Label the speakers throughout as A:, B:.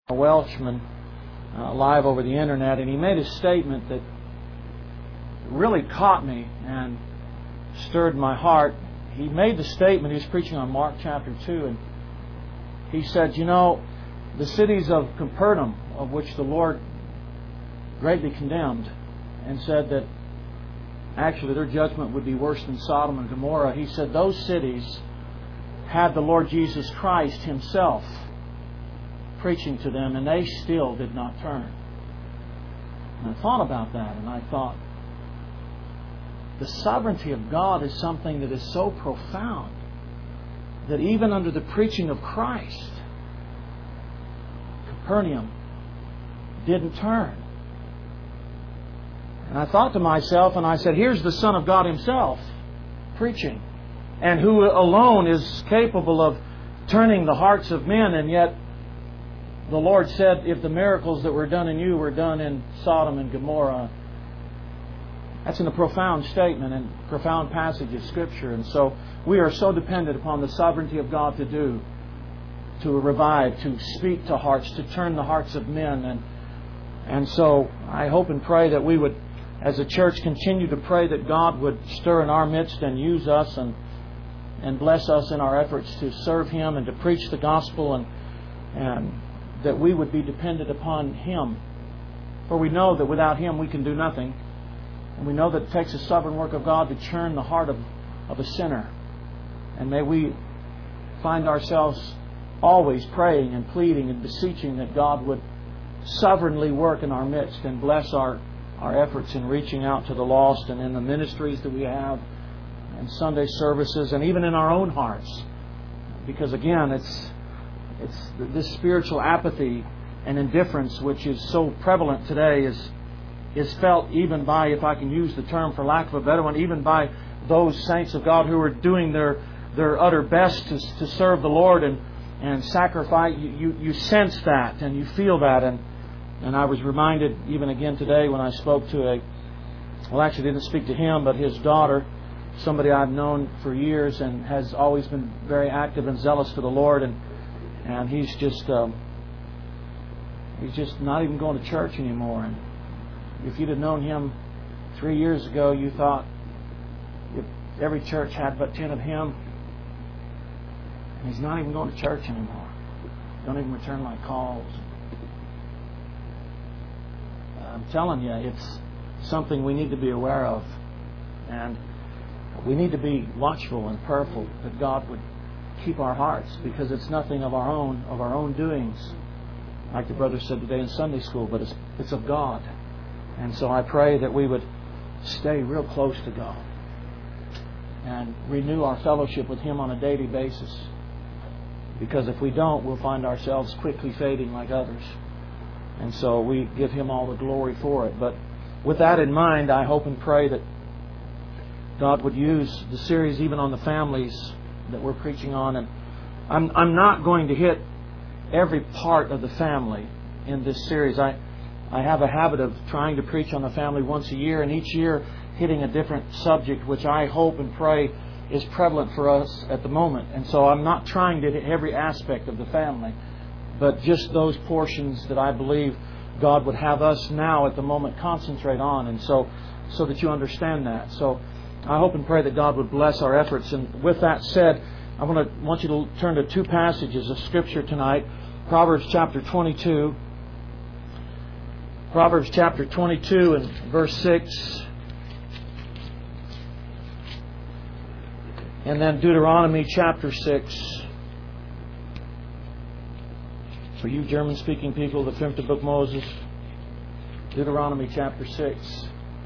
A: a Welshman live over the internet, and he made a statement that really caught me and stirred my heart. He made the statement, he was preaching on Mark chapter 2, and he said, the cities of Capernaum, of which the Lord greatly condemned, and said that actually their judgment would be worse than Sodom and Gomorrah. He said those cities had the Lord Jesus Christ Himself preaching to them, and they still did not turn. And I thought about that, and I thought, the sovereignty of God is something that is so profound that even under the preaching of Christ, Capernaum didn't turn. And I thought to myself, and I said, here's the Son of God Himself preaching, and who alone is capable of turning the hearts of men, and yet the Lord said, if the miracles that were done in you were done in Sodom and Gomorrah. That's in a profound statement and profound passage of Scripture. And so we are so dependent upon the sovereignty of God to revive, to speak to hearts, to turn the hearts of men. And so I hope and pray that we would, as a church, continue to pray that God would stir in our midst and use us and bless us in our efforts to serve Him and to preach the gospel, and that we would be dependent upon Him. For we know that without Him we can do nothing. And we know that it takes a sovereign work of God to churn the heart of a sinner. And may we find ourselves always praying and pleading and beseeching that God would sovereignly work in our midst and bless our efforts in reaching out to the lost, and in the ministries that we have, and Sunday services, and even in our own hearts. Because again, it's this spiritual apathy and indifference which is so prevalent today is felt even by, if I can use the term for lack of a better one, even by those saints of God who are doing their utter best to serve the Lord and sacrifice. You sense that and you feel that. And I was reminded even again today when I spoke to actually didn't speak to him, but his daughter, somebody I've known for years and has always been very active and zealous for the Lord, and he's just not even going to church anymore. And if you'd have known him 3 years ago, you thought if every church had but 10 of him. And he's not even going to church anymore. Don't even return my calls. I'm telling you, it's something we need to be aware of. And we need to be watchful and prayerful that God would keep our hearts, because it's nothing of our own doings, like the brother said today in Sunday school, but it's of God. And so I pray that we would stay real close to God and renew our fellowship with Him on a daily basis. Because if we don't, we'll find ourselves quickly fading like others. And so we give Him all the glory for it. But with that in mind, I hope and pray that God would use the series even on the families that we're preaching on. And I'm not going to hit every part of the family in this series. I have a habit of trying to preach on the family once a year, and each year hitting a different subject, which I hope and pray is prevalent for us at the moment. And so I'm not trying to hit every aspect of the family, but just those portions that I believe God would have us now at the moment concentrate on, and so that you understand that. So I hope and pray that God would bless our efforts. And with that said, I want you to turn to two passages of Scripture tonight. Proverbs chapter 22. Proverbs chapter 22 and verse 6. And then Deuteronomy chapter 6. For you German-speaking people, the fifth book Moses. Deuteronomy chapter 6.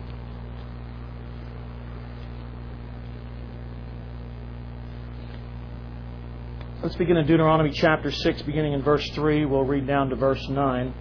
A: Let's begin in Deuteronomy chapter 6, beginning in verse 3. We'll read down to verse 9.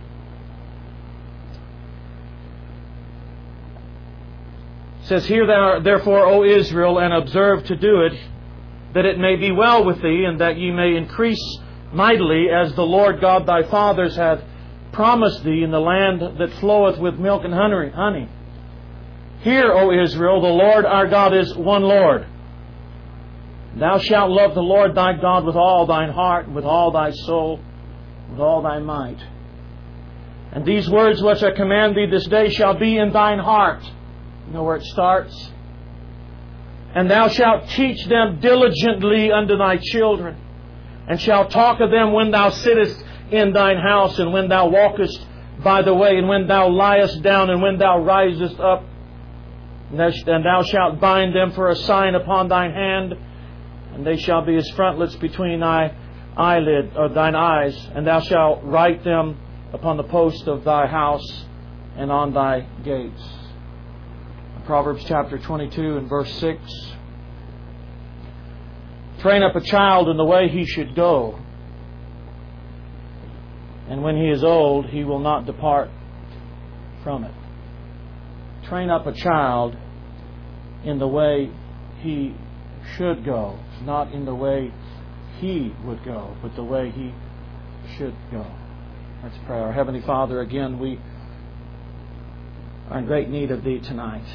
A: It says, Hear thou therefore, O Israel, and observe to do it, that it may be well with thee, and that ye may increase mightily, as the Lord God thy fathers hath promised thee, in the land that floweth with milk and honey. Hear, O Israel, the Lord our God is one Lord. Thou shalt love the Lord thy God with all thine heart, and with all thy soul, with all thy might. And these words which I command thee this day shall be in thine heart. You know where it starts? And thou shalt teach them diligently unto thy children, and shalt talk of them when thou sittest in thine house, and when thou walkest by the way, and when thou liest down, and when thou risest up. And thou shalt bind them for a sign upon thine hand, and they shall be as frontlets between thine eyes, and thou shalt write them upon the post of thy house and on thy gates. Proverbs chapter 22 and verse 6. Train up a child in the way he should go, and when he is old, he will not depart from it. Train up a child in the way he should go, not in the way he would go, but the way he should go. Let's pray. Our Heavenly Father, again, we are in great need of Thee tonight.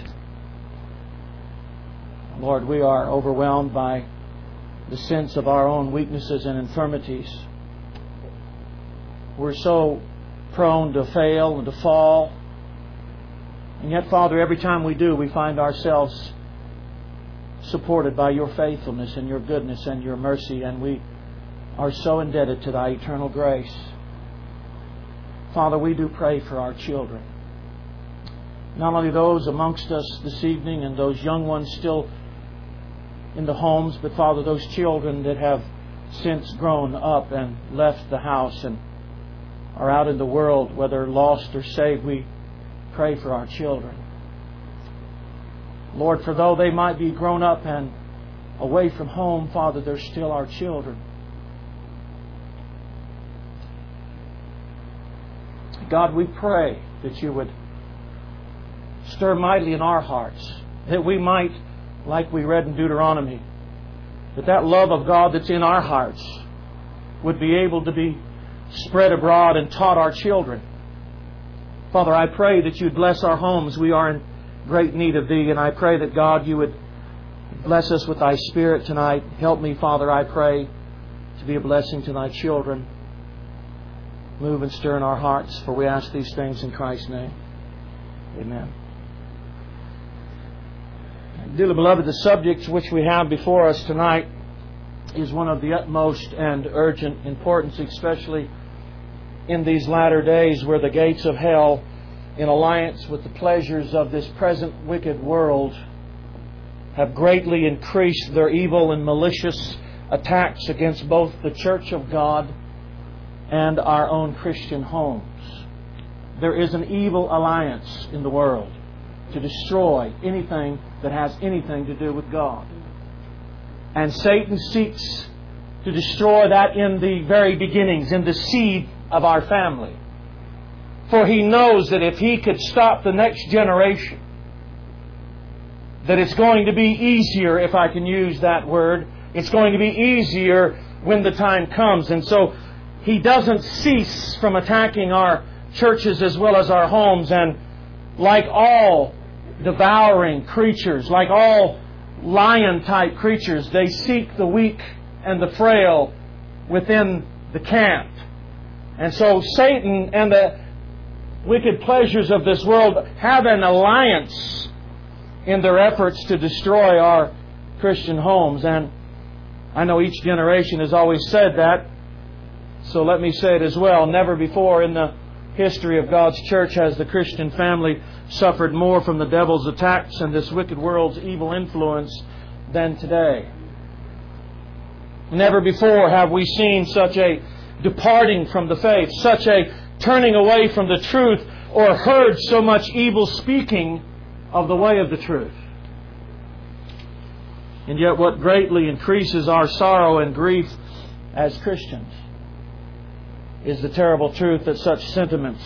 A: Lord, we are overwhelmed by the sense of our own weaknesses and infirmities. We're so prone to fail and to fall. And yet, Father, every time we do, we find ourselves supported by Your faithfulness and Your goodness and Your mercy, and we are so indebted to Thy eternal grace. Father, we do pray for our children. Not only those amongst us this evening and those young ones still in the homes, but Father, those children that have since grown up and left the house and are out in the world, whether lost or saved, we pray for our children. Lord, for though they might be grown up and away from home, Father, they're still our children. God, we pray that You would stir mightily in our hearts, that we might, like we read in Deuteronomy, that love of God that's in our hearts would be able to be spread abroad and taught our children. Father, I pray that You'd bless our homes. We are in great need of Thee, and I pray that, God, You would bless us with Thy Spirit tonight. Help me, Father, I pray, to be a blessing to Thy children. Move and stir in our hearts, for we ask these things in Christ's name. Amen. Dearly beloved, the subject which we have before us tonight is one of the utmost and urgent importance, especially in these latter days where the gates of hell, in alliance with the pleasures of this present wicked world, have greatly increased their evil and malicious attacks against both the Church of God and our own Christian homes. There is an evil alliance in the world to destroy anything that has anything to do with God. And Satan seeks to destroy that in the very beginnings, in the seed of our family. For he knows that if he could stop the next generation, that it's going to be easier, if I can use that word, it's going to be easier when the time comes. And so he doesn't cease from attacking our churches as well as our homes. And like all devouring creatures, like all lion-type creatures, they seek the weak and the frail within the camp. And so Satan and the wicked pleasures of this world have an alliance in their efforts to destroy our Christian homes. And I know each generation has always said that, so let me say it as well. Never before in the history of God's church has the Christian family suffered more from the devil's attacks and this wicked world's evil influence than today. Never before have we seen such a departing from the faith, such a turning away from the truth, or heard so much evil speaking of the way of the truth. And yet what greatly increases our sorrow and grief as Christians is the terrible truth that such sentiments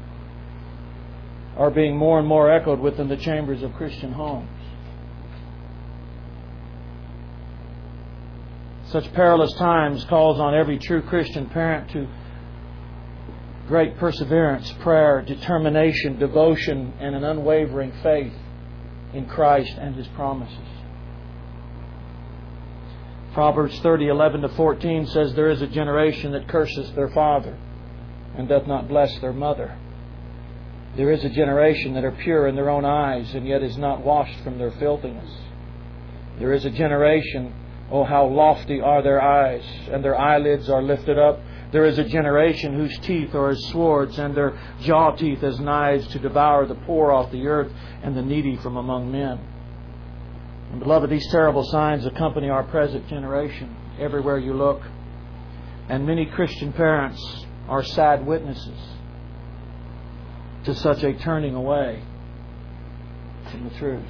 A: are being more and more echoed within the chambers of Christian homes. Such perilous times calls on every true Christian parent to great perseverance, prayer, determination, devotion, and an unwavering faith in Christ and His promises. Proverbs 30:11-14 says, "There is a generation that curses their father, and doth not bless their mother. There is a generation that are pure in their own eyes, and yet is not washed from their filthiness. There is a generation, oh, how lofty are their eyes, and their eyelids are lifted up. There is a generation whose teeth are as swords, and their jaw teeth as knives, to devour the poor off the earth and the needy from among men. And beloved, these terrible signs accompany our present generation everywhere you look. And many Christian parents are sad witnesses to such a turning away from the truth.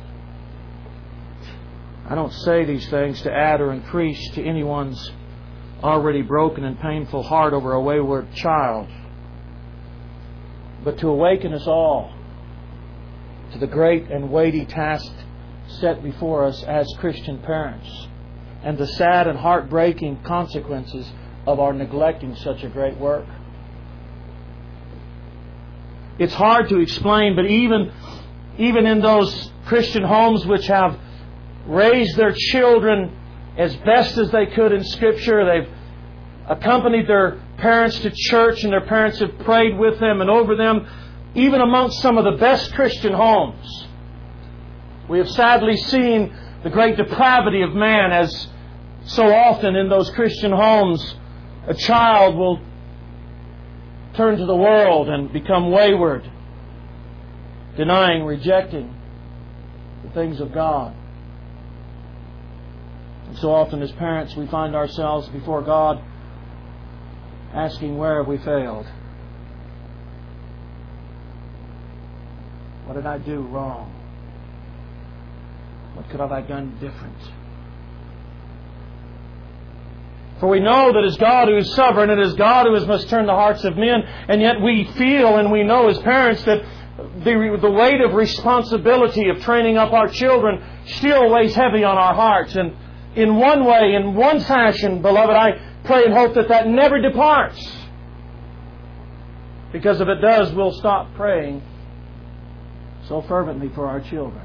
A: I don't say these things to add or increase to anyone's already broken and painful heart over a wayward child, but to awaken us all to the great and weighty task set before us as Christian parents, and the sad and heartbreaking consequences of our neglecting such a great work. It's hard to explain, but even in those Christian homes which have raised their children as best as they could in Scripture, they've accompanied their parents to church, and their parents have prayed with them and over them, even amongst some of the best Christian homes, we have sadly seen the great depravity of man, as so often in those Christian homes a child will turn to the world and become wayward, denying, rejecting the things of God. And so often as parents we find ourselves before God asking, where have we failed? What did I do wrong? What could have I done different? For we know that it is God who is sovereign, and it is God who must turn the hearts of men, and yet we feel and we know as parents that the weight of responsibility of training up our children still weighs heavy on our hearts. And in one way, in one fashion, beloved, I pray and hope that that never departs. Because if it does, we'll stop praying so fervently for our children.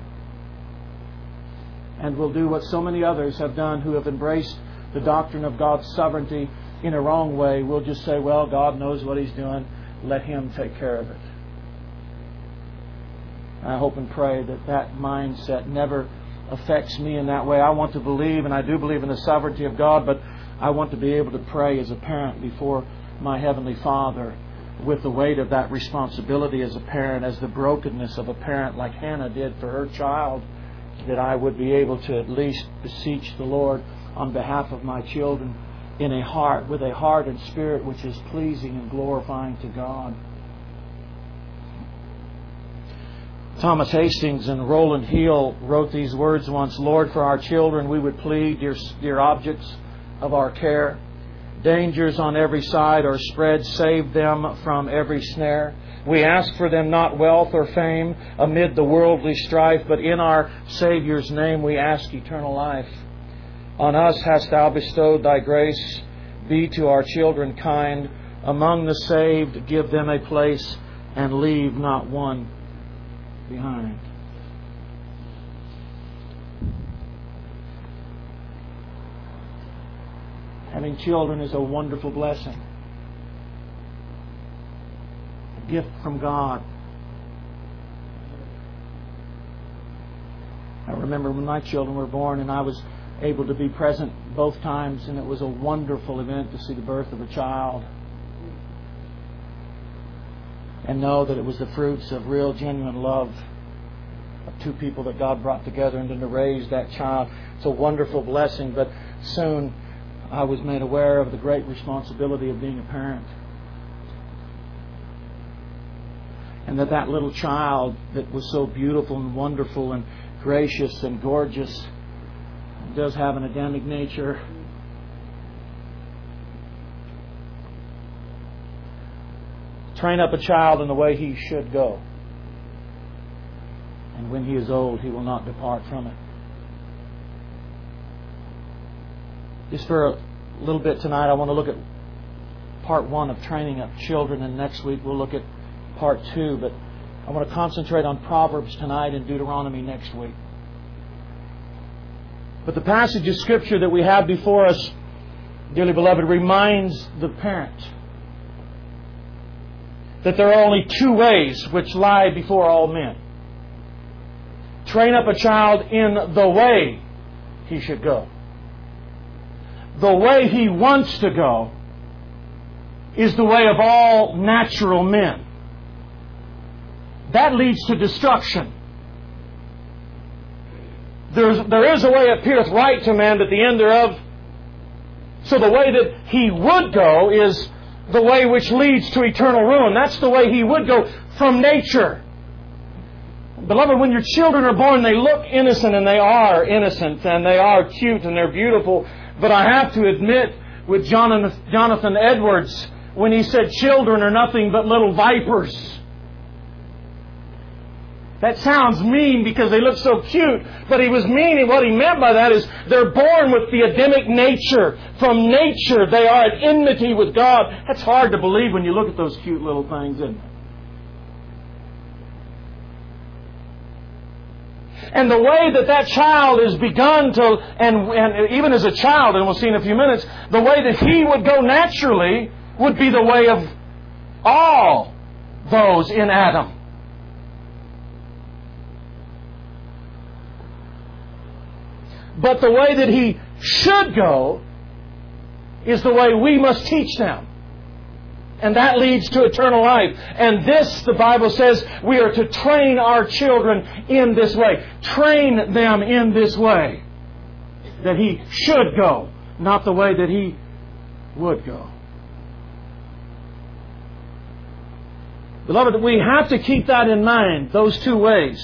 A: And we'll do what so many others have done who have embraced the doctrine of God's sovereignty in a wrong way. We'll just say, well, God knows what He's doing. Let Him take care of it. I hope and pray that that mindset never affects me in that way. I want to believe, and I do believe in the sovereignty of God, but I want to be able to pray as a parent before my Heavenly Father with the weight of that responsibility as a parent, as the brokenness of a parent like Hannah did for her child, that I would be able to at least beseech the Lord on behalf of my children in a heart, with a heart and spirit which is pleasing and glorifying to God. Thomas Hastings and Roland Hill wrote these words once: Lord, for our children we would plead, dear objects of our care. Dangers on every side are spread, save them from every snare. We ask for them not wealth or fame amid the worldly strife, but in our Saviour's name we ask eternal life. On us hast Thou bestowed Thy grace. Be to our children kind. Among the saved give them a place, and leave not one behind. Having children is a wonderful blessing. A gift from God. I remember when my children were born and I was able to be present both times, and it was a wonderful event to see the birth of a child and know that it was the fruits of real, genuine love of two people that God brought together, and then to raise that child. It's a wonderful blessing, but soon I was made aware of the great responsibility of being a parent. And that little child that was so beautiful and wonderful and gracious and gorgeous does have an Adamic nature. Train up a child in the way he should go, and when he is old, he will not depart from it. Just for a little bit tonight, I want to look at part 1 of training up children, and next week we'll look at part 2. But I want to concentrate on Proverbs tonight and Deuteronomy next week. But the passage of Scripture that we have before us, dearly beloved, reminds the parent that there are only two ways which lie before all men. Train up a child in the way he should go. The way he wants to go is the way of all natural men. That leads to destruction. There is a way appeareth right to man, but the end thereof. So the way that he would go is the way which leads to eternal ruin. That's the way he would go from nature. Beloved, when your children are born, they look innocent, and they are innocent, and they are cute, and they're beautiful. But I have to admit, with Jonathan Edwards, when he said children are nothing but little vipers. That sounds mean because they look so cute, but he was mean, and what he meant by that is they're born with the Adamic nature. From nature, they are at enmity with God. That's hard to believe when you look at those cute little things, isn't it? And the way that child is begun to, and even as a child, and we'll see in a few minutes, the way that he would go naturally would be the way of all those in Adam. But the way that he should go is the way we must teach them. And that leads to eternal life. And this, the Bible says, we are to train our children in this way. Train them in this way. That he should go, not the way that he would go. Beloved, we have to keep that in mind, those two ways.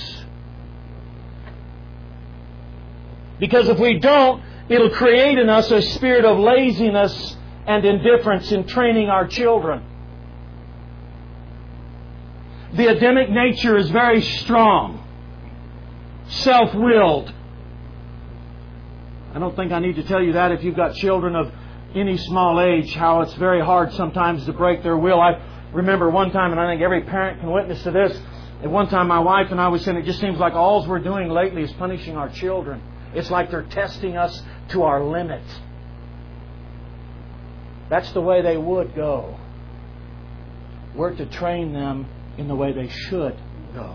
A: Because if we don't, it'll create in us a spirit of laziness and indifference in training our children. The Adamic nature is very strong, self-willed. I don't think I need to tell you that if you've got children of any small age, how it's very hard sometimes to break their will. I remember one time, and I think every parent can witness to this, at one time my wife and I was saying, it just seems like all we're doing lately is punishing our children. It's like they're testing us to our limit. That's the way they would go. We're to train them in the way they should go.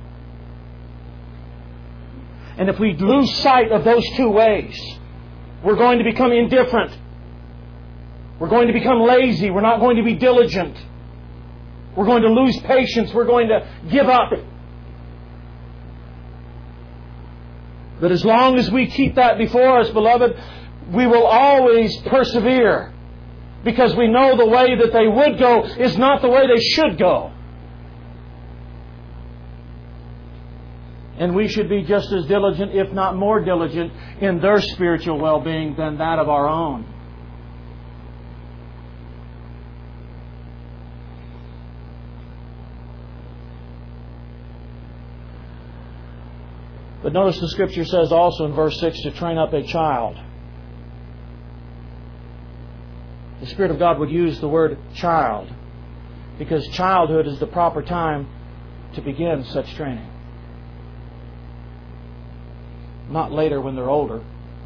A: And if we lose sight of those two ways, we're going to become indifferent. We're going to become lazy. We're not going to be diligent. We're going to lose patience. We're going to give up. But as long as we keep that before us, beloved, we will always persevere. Because we know the way that they would go is not the way they should go. And we should be just as diligent, if not more diligent, in their spiritual well-being than that of our own. But notice the Scripture says also in verse 6 to train up a child. The Spirit of God would use the word child because childhood is the proper time to begin such training. Not later when they're older.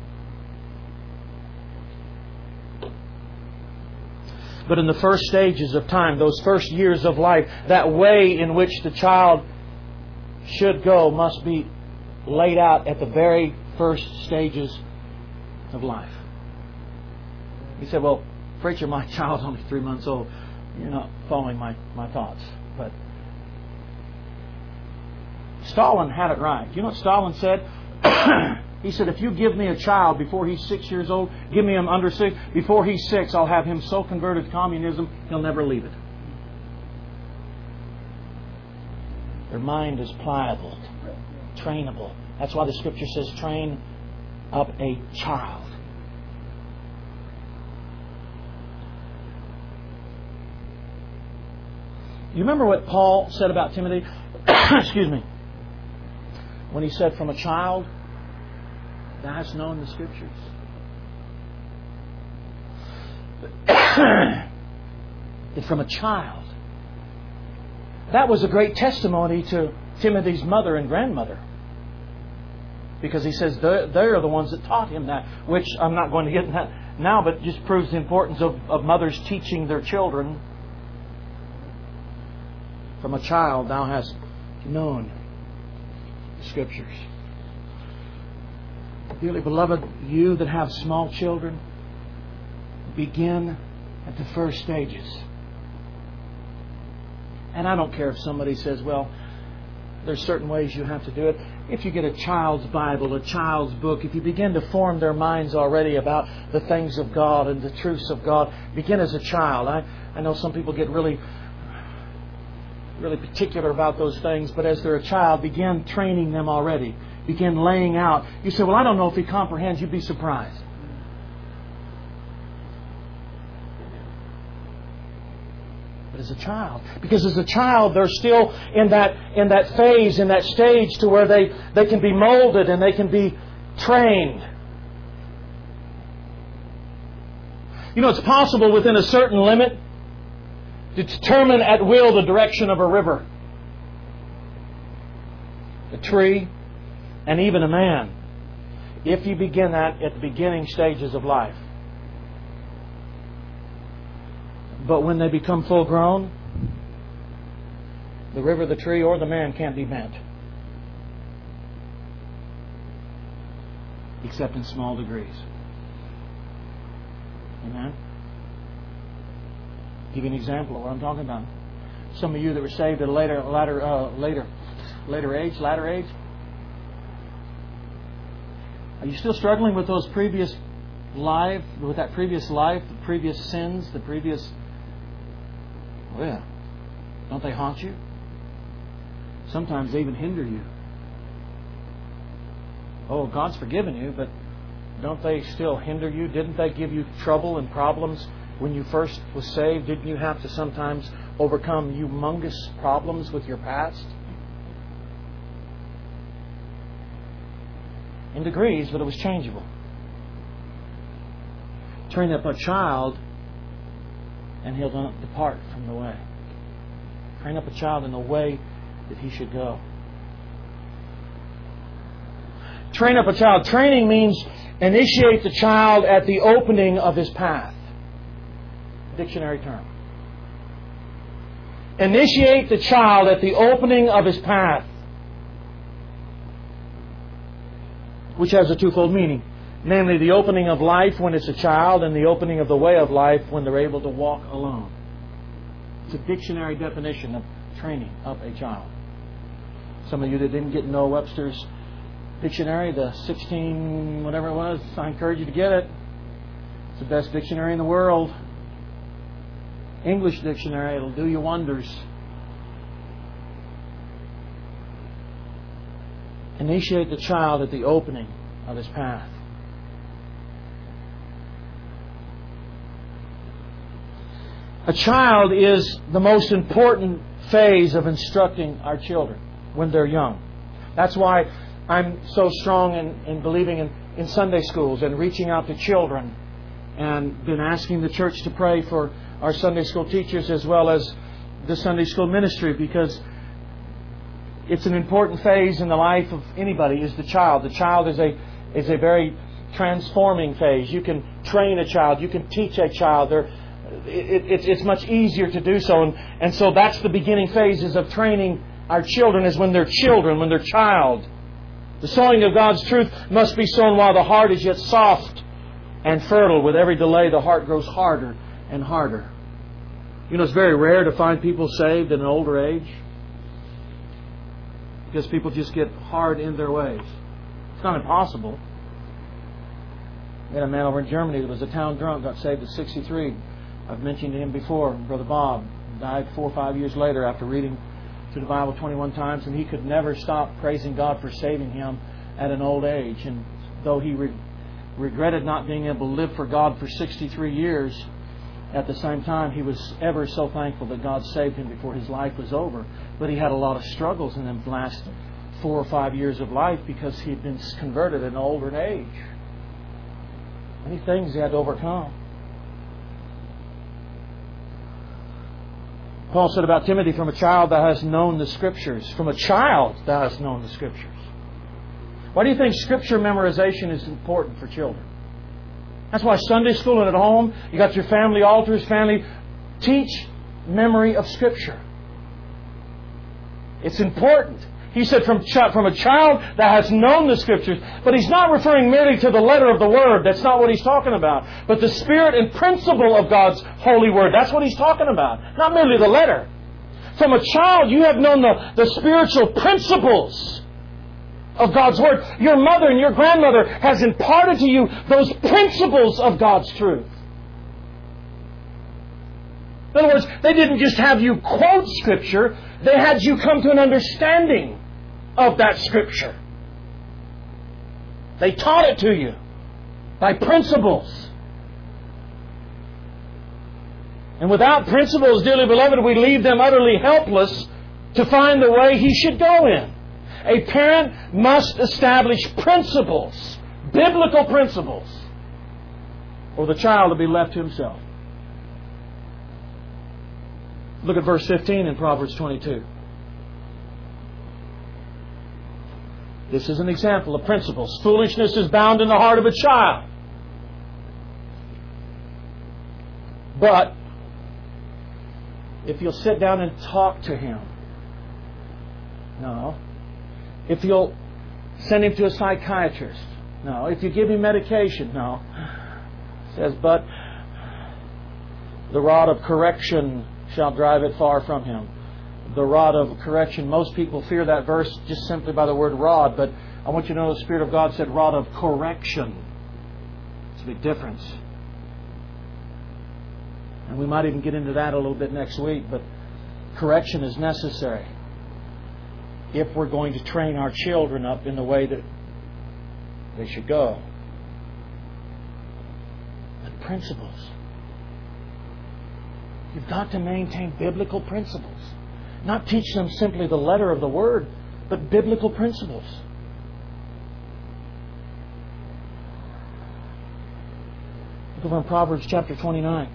A: But in the first stages of time, those first years of life, that way in which the child should go must be laid out at the very first stages of life. He said, well, preacher, my child's only 3 months old. You're not following my thoughts. But Stalin had it right. You know what Stalin said? He said, if you give me a child before he's 6 years old, give me him under 6, before he's 6, I'll have him so converted to communism, he'll never leave it. Their mind is pliable, trainable. That's why the Scripture says, train up a child. You remember what Paul said about Timothy? Excuse me. When he said, from a child, thou hast known the Scriptures. That from a child. That was a great testimony to Timothy's mother and grandmother. Because he says they're the ones that taught him that. Which I'm not going to get into that now, but just proves the importance of mothers teaching their children. From a child thou hast known the Scriptures. Dearly beloved, you that have small children, begin at the first stages. And I don't care if somebody says, well, there's certain ways you have to do it. If you get a child's Bible, a child's book, if you begin to form their minds already about the things of God and the truths of God, begin as a child. I know some people get really particular about those things, but as they're a child, begin training them already. Begin laying out. You say, well, I don't know if he comprehends. You'd be surprised. But as a child, because as a child they're still in that phase, in that stage to where they can be molded and they can be trained. You know, it's possible within a certain limit to determine at will the direction of a river, a tree, and even a man, if you begin that at the beginning stages of life. But when they become full grown, the river, the tree, or the man can't be bent. Except in small degrees. Amen? I'll give you an example of what I'm talking about. Some of you that were saved at a later age. Are you still struggling with those previous life, with that previous life, the previous sins, the previous... Oh yeah. Don't they haunt you? Sometimes they even hinder you. Oh, God's forgiven you, but don't they still hinder you? Didn't they give you trouble and problems when you first was saved? Didn't you have to sometimes overcome humongous problems with your past? In degrees, but it was changeable. Train up a child and he'll not depart from the way. Train up a child in the way that he should go. Train up a child. Training means initiate the child at the opening of his path. Dictionary term. Initiate the child at the opening of his path, which has a twofold meaning. Namely, the opening of life when it's a child and the opening of the way of life when they're able to walk alone. It's a dictionary definition of training up a child. Some of you that didn't get Noah Webster's dictionary, the 16 whatever it was, I encourage you to get it. It's the best dictionary in the world. English dictionary, it'll do you wonders. Initiate the child at the opening of his path. A child is the most important phase of instructing our children when they're young. That's why I'm so strong in believing in Sunday schools and reaching out to children, and been asking the church to pray for our Sunday school teachers as well as the Sunday school ministry, because it's an important phase in the life of anybody, is the child. The child is a very transforming phase. You can train a child. You can teach a child. It's much easier to do so. And so that's the beginning phases of training our children, is when they're children, when they're child. The sowing of God's truth must be sown while the heart is yet soft and fertile. With every delay, the heart grows harder and harder. You know, it's very rare to find people saved at an older age, because people just get hard in their ways. It's not impossible. We had a man over in Germany that was a town drunk, got saved at 63. I've mentioned him before. Brother Bob died 4 or 5 years later after reading through the Bible 21 times, and he could never stop praising God for saving him at an old age. And though he regretted not being able to live for God for 63 years, at the same time he was ever so thankful that God saved him before his life was over. But he had a lot of struggles in them last 4 or 5 years of life, because he had been converted at an older age. Many things he had to overcome. Paul said about Timothy, from a child thou hast known the Scriptures. From a child thou hast known the Scriptures. Why do you think Scripture memorization is important for children? That's why Sunday school and at home, you got your family altars, teach memory of Scripture. It's important. He said from a child that has known the Scriptures. But He's not referring merely to the letter of the Word. That's not what He's talking about. But the spirit and principle of God's holy Word. That's what He's talking about. Not merely the letter. From a child, you have known the spiritual principles of God's Word. Your mother and your grandmother has imparted to you those principles of God's truth. In other words, they didn't just have you quote Scripture. They had you come to an understanding of that Scripture. They taught it to you by principles. And without principles, dearly beloved, we leave them utterly helpless to find the way he should go in. A parent must establish principles, biblical principles, or the child will be left to himself. Look at verse 15 in Proverbs 22. This is an example of principles. Foolishness is bound in the heart of a child. But if you'll sit down and talk to him, no. If you'll send him to a psychiatrist, no. If you give him medication, no. It says, but the rod of correction shall drive it far from him. The rod of correction. Most people fear that verse just simply by the word rod, but I want you to know the Spirit of God said rod of correction. It's a big difference. And we might even get into that a little bit next week, but correction is necessary if we're going to train our children up in the way that they should go. But principles. You've got to maintain biblical principles. Not teach them simply the letter of the Word, but biblical principles. Look over in Proverbs chapter 29.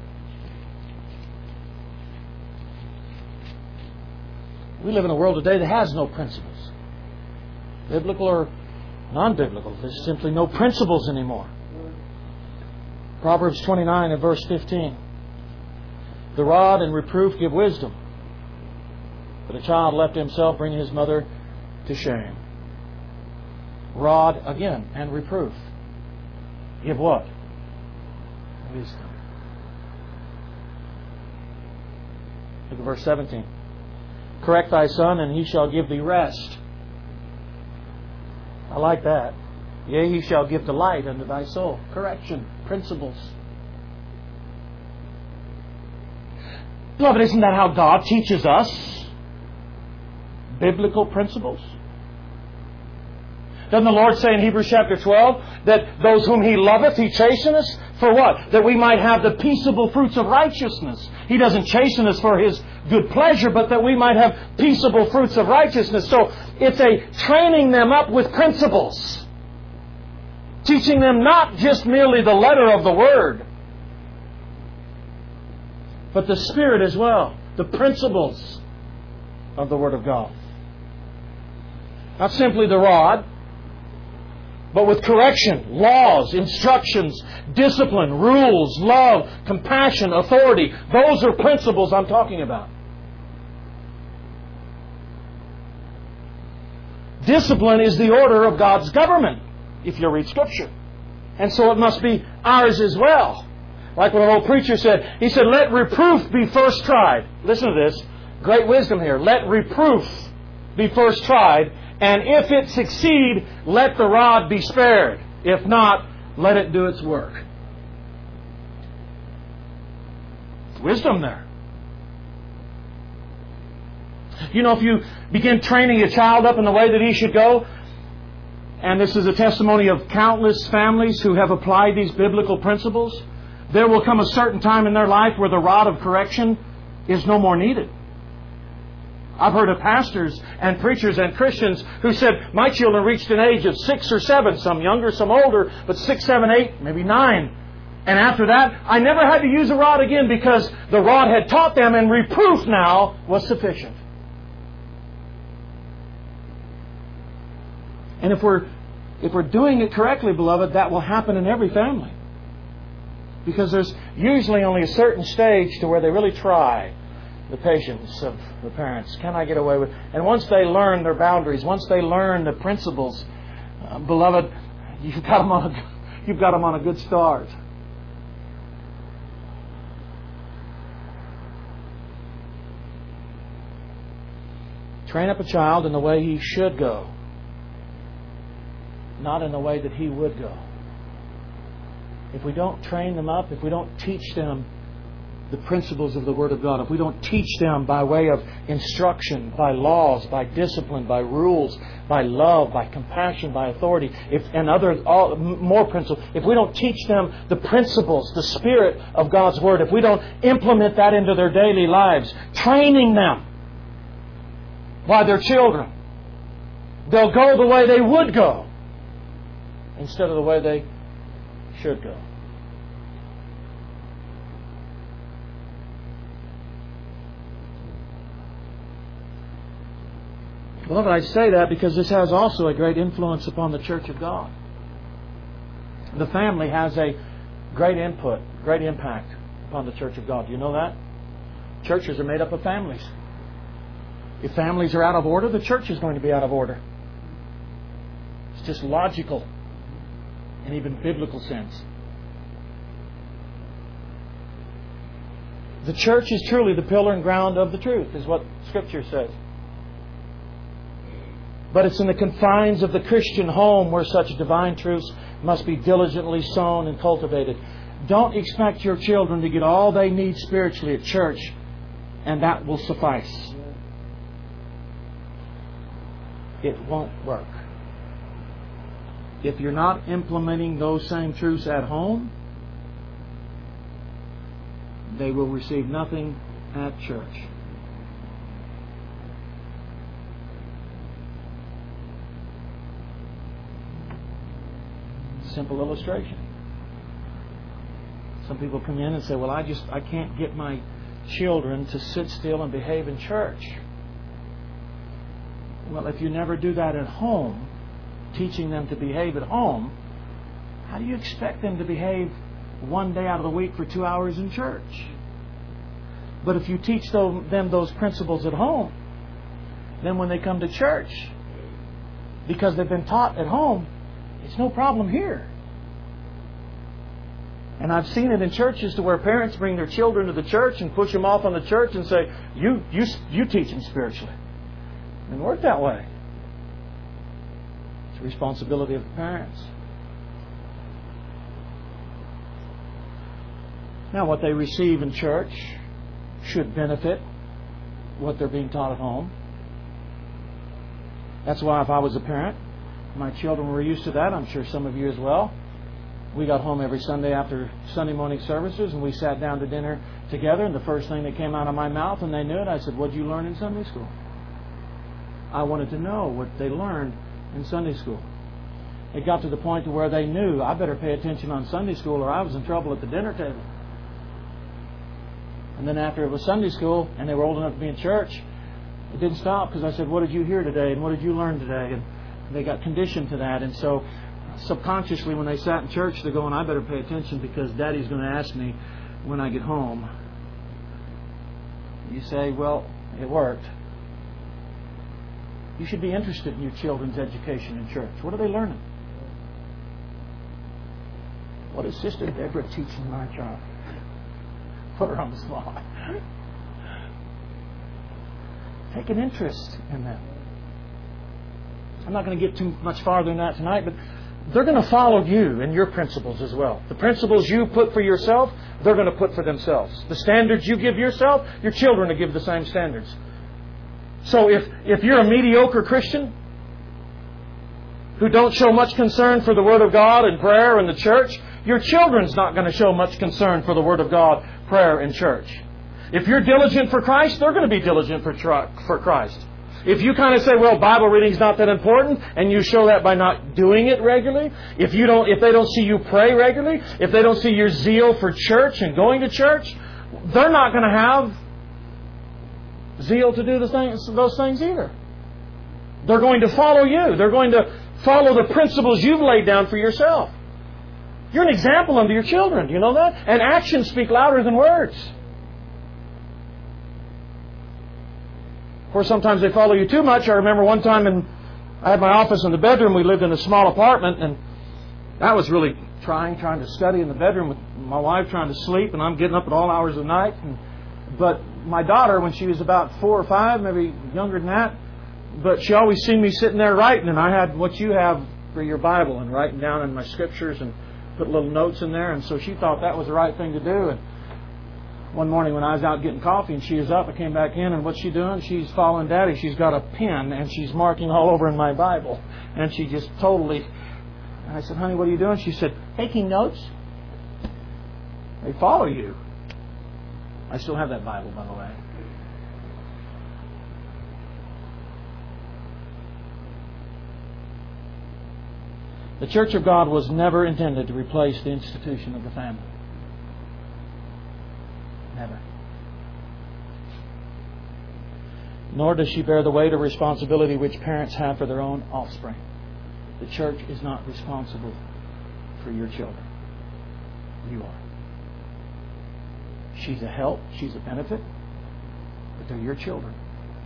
A: We live in a world today that has no principles. Biblical or non-biblical. There's simply no principles anymore. Proverbs 29 and verse 15. The rod and reproof give wisdom, but a child left to himself bring his mother to shame. Rod, again, and reproof. Give what? Wisdom. Look at verse 17. Correct thy son, and he shall give thee rest. I like that. Yea, he shall give delight unto thy soul. Correction. Principles. Beloved, isn't that how God teaches us? Biblical principles. Doesn't the Lord say in Hebrews chapter 12 that those whom He loveth, He chasteneth? For what? That we might have the peaceable fruits of righteousness. He doesn't chasten us for His good pleasure, but that we might have peaceable fruits of righteousness. So it's a training them up with principles. Teaching them not just merely the letter of the Word, but the Spirit as well. The principles of the Word of God. Not simply the rod, but with correction, laws, instructions, discipline, rules, love, compassion, authority. Those are principles I'm talking about. Discipline is the order of God's government, if you read Scripture. And so it must be ours as well. Like what an old preacher said. He said, let reproof be first tried. Listen to this. Great wisdom here. Let reproof be first tried. And if it succeed, let the rod be spared. If not, let it do its work. Wisdom there. You know, if you begin training a child up in the way that he should go, and this is a testimony of countless families who have applied these biblical principles, there will come a certain time in their life where the rod of correction is no more needed. I've heard of pastors and preachers and Christians who said, my children reached an age of 6 or 7, some younger, some older, but 6, 7, 8, maybe 9. And after that, I never had to use a rod again because the rod had taught them and reproof now was sufficient. And if we're doing it correctly, beloved, that will happen in every family. Because there's usually only a certain stage to where they really try the patience of the parents. Can I get away with? And once they learn their boundaries, once they learn the principles, beloved, you've got them on a good start. Train up a child in the way he should go, not in the way that he would go. If we don't train them up, if we don't teach them the principles of the Word of God, if we don't teach them by way of instruction, by laws, by discipline, by rules, by love, by compassion, by authority, more principles, if we don't teach them the principles, the Spirit of God's Word, if we don't implement that into their daily lives, training them while they're children, they'll go the way they would go instead of the way they should go. Beloved, I say that because this has also a great influence upon the Church of God. The family has a great input, great impact upon the Church of God. Do you know that? Churches are made up of families. If families are out of order, the church is going to be out of order. It's just logical and even biblical sense. The church is truly the pillar and ground of the truth, is what Scripture says. But it's in the confines of the Christian home where such divine truths must be diligently sown and cultivated. Don't expect your children to get all they need spiritually at church, and that will suffice. It won't work. If you're not implementing those same truths at home, they will receive nothing at church. Simple illustration. Some people come in and say, well, I can't get my children to sit still and behave in church. Well, if you never do that at home, teaching them to behave at home, how do you expect them to behave one day out of the week for 2 hours in church? But if you teach them those principles at home, then when they come to church, because they've been taught at home, it's no problem here. And I've seen it in churches to where parents bring their children to the church and push them off on the church and say, you teach them spiritually. It doesn't work that way. It's the responsibility of the parents. Now, what they receive in church should benefit what they're being taught at home. That's why if I was a parent, my children were used to that. I'm sure some of you as well. We got home every Sunday after Sunday morning services and we sat down to dinner together, and the first thing that came out of my mouth, and they knew it, I said, what did you learn in Sunday school? I wanted to know what they learned in Sunday school. It got to the point to where they knew I better pay attention on Sunday school or I was in trouble at the dinner table. And then after it was Sunday school and they were old enough to be in church, it didn't stop because I said, what did you hear today and what did you learn today? And they got conditioned to that. And so subconsciously when they sat in church, they're going, I better pay attention because Daddy's going to ask me when I get home. You say, well, it worked. You should be interested in your children's education in church. What are they learning? What is Sister Deborah teaching my child? Put her on the spot. Take an interest in them. I'm not going to get too much farther than that tonight, but they're going to follow you and your principles as well. The principles you put for yourself, they're going to put for themselves. The standards you give yourself, your children will give the same standards. So if you're a mediocre Christian who don't show much concern for the Word of God and prayer and the church, your children's not going to show much concern for the Word of God, prayer, and church. If you're diligent for Christ, they're going to be diligent for Christ. If you kind of say, well, Bible reading's not that important, and you show that by not doing it regularly, if they don't see you pray regularly, if they don't see your zeal for church and going to church, they're not going to have zeal to do those things either. They're going to follow you. They're going to follow the principles you've laid down for yourself. You're an example unto your children. Do you know that? And actions speak louder than words. course, sometimes they follow you too much. I remember one time I had my office in the bedroom. We lived in a small apartment, and that was really trying to study in the bedroom with my wife trying to sleep, and I'm getting up at all hours of the night. But my daughter, when she was about 4 or 5, maybe younger than that, but she always seen me sitting there writing, and I had what you have for your Bible and writing down in my scriptures and put little notes in there, and so she thought that was the right thing to do. And one morning when I was out getting coffee and she was up, I came back in, and what's she doing? She's following Daddy. She's got a pen and she's marking all over in my Bible, and she just totally... And I said, honey, what are you doing? She said, taking notes. They follow you. I still have that Bible, by the way. The Church of God was never intended to replace the institution of the family. Never. Nor does she bear the weight of responsibility which parents have for their own offspring. The church is not responsible for your children. You are. She's a help, she's a benefit, but they're your children.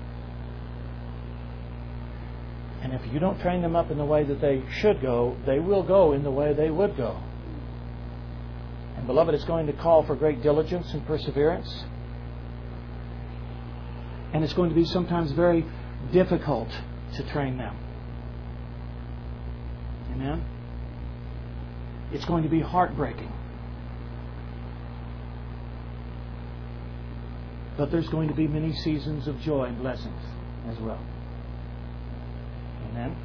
A: And if you don't train them up in the way that they should go, they will go in the way they would go. And beloved, it's going to call for great diligence and perseverance. And it's going to be sometimes very difficult to train them. Amen? It's going to be heartbreaking. But there's going to be many seasons of joy and blessings as well. Amen?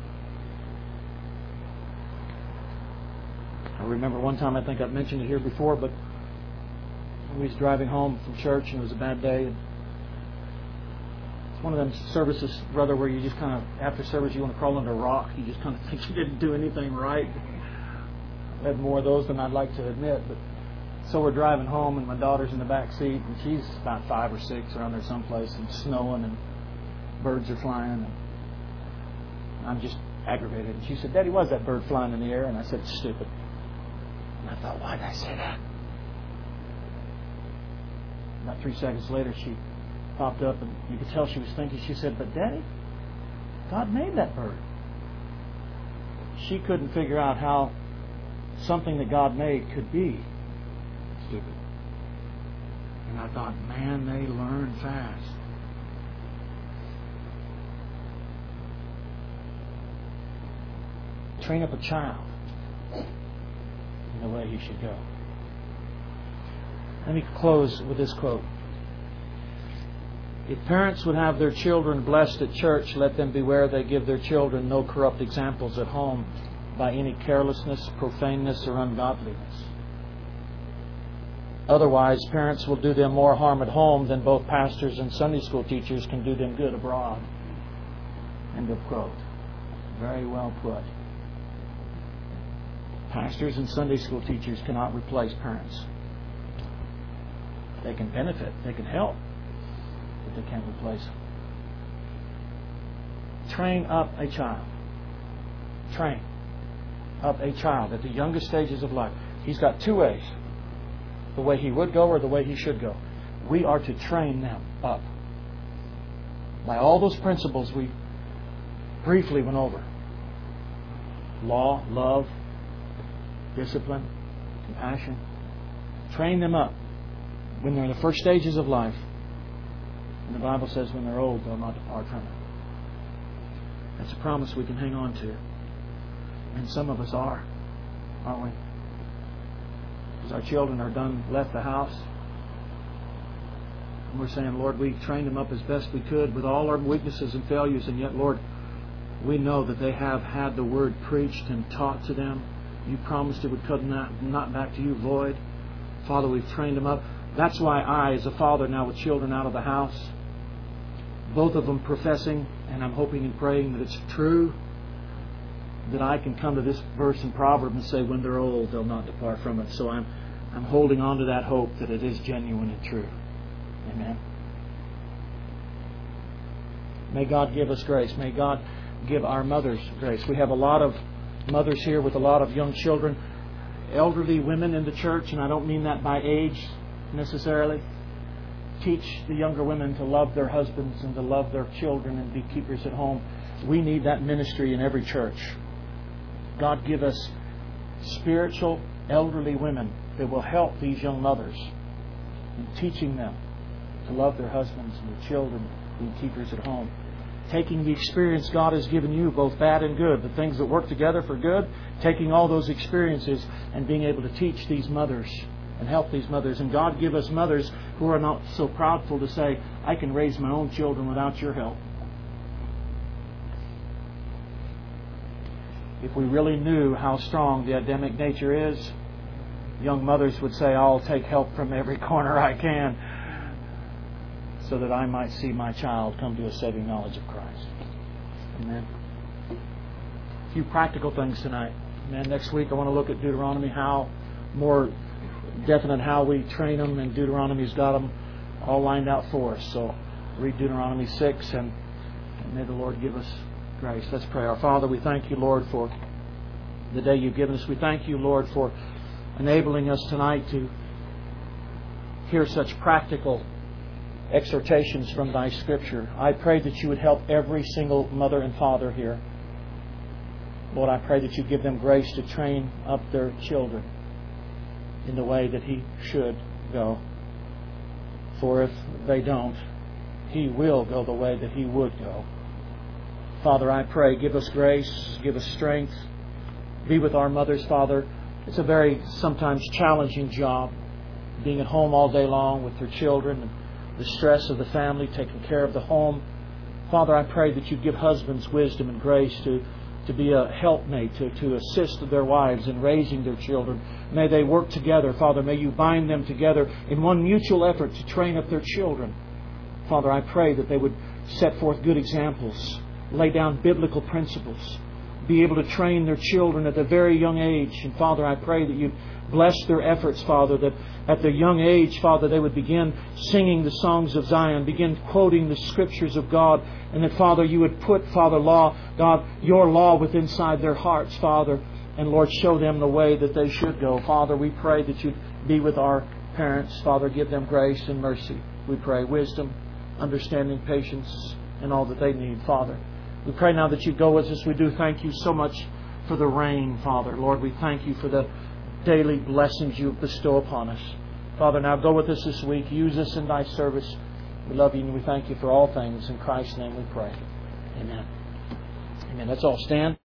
A: I remember one time, I think I've mentioned it here before, but we was driving home from church and it was a bad day. And it's one of them services, brother, where you just kind of, after service, you want to crawl under a rock. You just kind of think you didn't do anything right. I've had more of those than I'd like to admit. But so we're driving home, and my daughter's in the back seat, and she's about 5 or 6, around there someplace, and it's snowing, and birds are flying. And I'm just aggravated. And she said, Daddy, why is that bird flying in the air? And I said, it's stupid. And I thought, why did I say that? About 3 seconds later, she popped up, and you could tell she was thinking. She said, but Daddy, God made that bird. She couldn't figure out how something that God made could be stupid. And I thought, man, they learn fast. Train up a child in the way he should go. Let me close with this quote. If parents would have their children blessed at church, let them beware they give their children no corrupt examples at home by any carelessness, profaneness, or ungodliness. Otherwise, parents will do them more harm at home than both pastors and Sunday school teachers can do them good abroad. End of quote. Very well put. Pastors and Sunday school teachers cannot replace parents. They can benefit, they can help, but they can't replace them. Train up a child. Train up a child at the youngest stages of life. He's got 2 ways. The way he would go or the way he should go. We are to train them up by all those principles we briefly went over. Law, love, discipline, compassion. Train them up when they're in the first stages of life. And the Bible says when they're old, they'll not depart from it. That's a promise we can hang on to. And some of us are, aren't we? Because our children are done, left the house. And we're saying, Lord, we trained them up as best we could with all our weaknesses and failures. And yet, Lord, we know that they have had the Word preached and taught to them. You promised it would come not back to you void. Father, we've trained them up. That's why I, as a father now with children out of the house, both of them professing, and I'm hoping and praying that it's true, that I can come to this verse in Proverbs and say, when they're old, they'll not depart from it. So I'm holding on to that hope that it is genuine and true. Amen. May God give us grace. May God give our mothers grace. We have a lot of mothers here with a lot of young children, elderly women in the church, and I don't mean that by age necessarily. teach the younger women to love their husbands and to love their children and be keepers at home. We need that ministry in every church. God, give us spiritual, elderly women that will help these young mothers in teaching them to love their husbands and their children, being keepers at home. Taking the experience God has given you, both bad and good, the things that work together for good, taking all those experiences and being able to teach these mothers and help these mothers. And God, give us mothers who are not so proudful to say, I can raise my own children without your help. If we really knew how strong the Adamic nature is, young mothers would say, I'll take help from every corner I can so that I might see my child come to a saving knowledge of Christ. Amen. A few practical things tonight. Amen. Next week I want to look at Deuteronomy, how more definite how we train them, and Deuteronomy's got them all lined out for us. So read Deuteronomy 6 and may the Lord give us grace. Let's pray. Our Father, we thank you, Lord, for the day you've given us. We thank you, Lord, for enabling us tonight to hear such practical exhortations from Thy Scripture. I pray that you would help every single mother and father here. Lord, I pray that you give them grace to train up their children in the way that he should go. For if they don't, he will go the way that he would go. Father, I pray, give us grace, give us strength. Be with our mothers, Father. It's a very sometimes challenging job, being at home all day long with their children and the stress of the family, taking care of the home. Father, I pray that you give husbands wisdom and grace to be a helpmate, to assist their wives in raising their children. May they work together, Father. May you bind them together in one mutual effort to train up their children. Father, I pray that they would set forth good examples, lay down biblical principles, be able to train their children at a very young age. And Father, I pray that you'd bless their efforts, Father, that at their young age, Father, they would begin singing the songs of Zion, begin quoting the Scriptures of God, and that, Father, you would put, Father, God, your law within inside their hearts, Father, and Lord, show them the way that they should go. Father, we pray that you'd be with our parents. Father, give them grace and mercy. We pray wisdom, understanding, patience, and all that they need, Father. We pray now that you go with us. We do thank you so much for the rain, Father. Lord, we thank you for the daily blessings you bestow upon us. Father, now go with us this week. Use us in thy service. We love you and we thank you for all things. In Christ's name we pray. Amen. Amen. Let's all stand.